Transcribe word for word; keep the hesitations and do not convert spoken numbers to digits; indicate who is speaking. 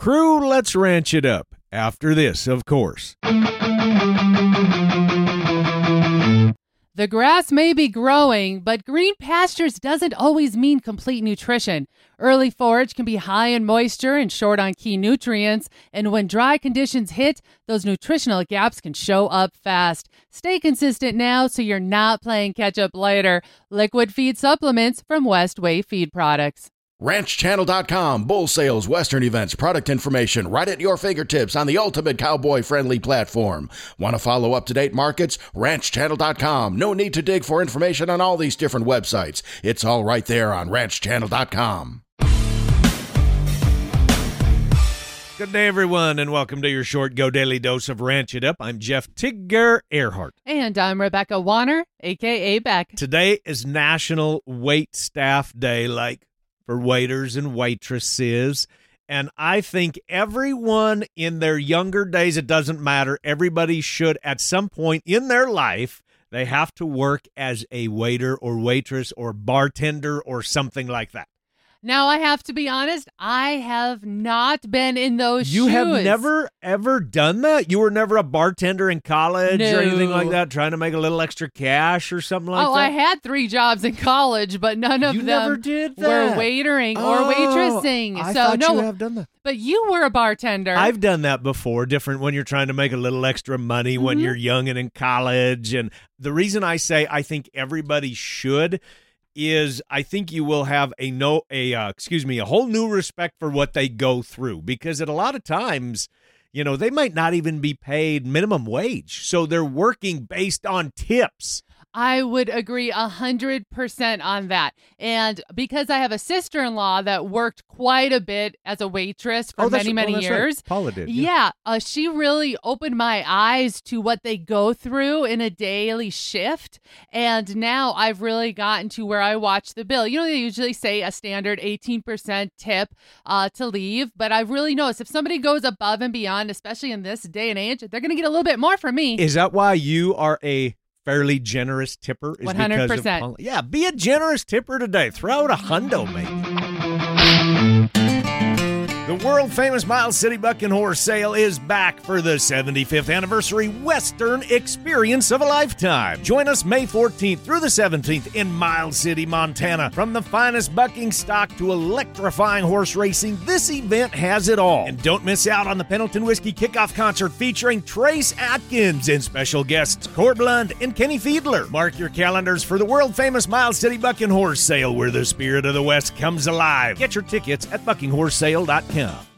Speaker 1: Crew, let's ranch it up. After this, of course.
Speaker 2: The grass may be growing, but green pastures doesn't always mean complete nutrition. Early forage can be high in moisture and short on key nutrients, and when dry conditions hit, those nutritional gaps can show up fast. Stay consistent now so you're not playing catch up later. Liquid feed supplements from Westway Feed Products.
Speaker 3: ranch channel dot com, bull sales, western events, product information, right at your fingertips on the ultimate cowboy-friendly platform. Want to follow up-to-date markets? ranch channel dot com. No need to dig for information on all these different websites. It's all right there on ranch channel dot com.
Speaker 1: Good day, everyone, and welcome to your short Go Daily Dose of Ranch It Up. I'm Jeff Tigger Earhart.
Speaker 2: And I'm Rebecca Warner, a k a. Beck.
Speaker 1: Today is National Wait Staff Day, like for waiters and waitresses. And I think everyone in their younger days, it doesn't matter, everybody should at some point in their life, they have to work as a waiter or waitress or bartender or something like that.
Speaker 2: Now, I have to be honest, I have not been in those
Speaker 1: you
Speaker 2: shoes.
Speaker 1: You have never, ever done that? You were never a bartender in college
Speaker 2: no.
Speaker 1: or anything like that, trying to make a little extra cash or something like
Speaker 2: oh,
Speaker 1: that?
Speaker 2: Oh, I had three jobs in college, but none of
Speaker 1: you
Speaker 2: them
Speaker 1: never did that.
Speaker 2: were waitering
Speaker 1: oh,
Speaker 2: or waitressing.
Speaker 1: I
Speaker 2: so
Speaker 1: thought
Speaker 2: no,
Speaker 1: you have done that.
Speaker 2: But you were a bartender.
Speaker 1: I've done that before, different when you're trying to make a little extra money
Speaker 2: mm-hmm.
Speaker 1: when you're young and in college. And the reason I say I think everybody should is I think you will have a no a uh, excuse me a whole new respect for what they go through, because at a lot of times, you know, they might not even be paid minimum wage, so they're working based on tips.
Speaker 2: I would agree one hundred percent on that. And because I have a sister-in-law that worked quite a bit as a waitress for
Speaker 1: oh,
Speaker 2: many, many
Speaker 1: oh,
Speaker 2: years.
Speaker 1: Right. Paula did.
Speaker 2: Yeah, yeah uh, she really opened my eyes to what they go through in a daily shift. And now I've really gotten to where I watch the bill. You know, they usually say a standard eighteen percent tip uh, to leave. But I've really noticed if somebody goes above and beyond, especially in this day and age, they're going to get a little bit more from me.
Speaker 1: Is that why you are a fairly generous tipper? Is
Speaker 2: one hundred percent.
Speaker 1: Because of, yeah, be a generous tipper today. Throw out a hundo, maybe. The world-famous Miles City Bucking Horse Sale is back for the seventy-fifth anniversary Western experience of a lifetime. Join us May fourteenth through the seventeenth in Miles City, Montana. From the finest bucking stock to electrifying horse racing, this event has it all. And don't miss out on the Pendleton Whiskey Kickoff Concert featuring Trace Atkins and special guests Cord Lund and Kenny Fiedler. Mark your calendars for the world-famous Miles City Bucking Horse Sale, where the spirit of the West comes alive. Get your tickets at bucking horse sale dot com.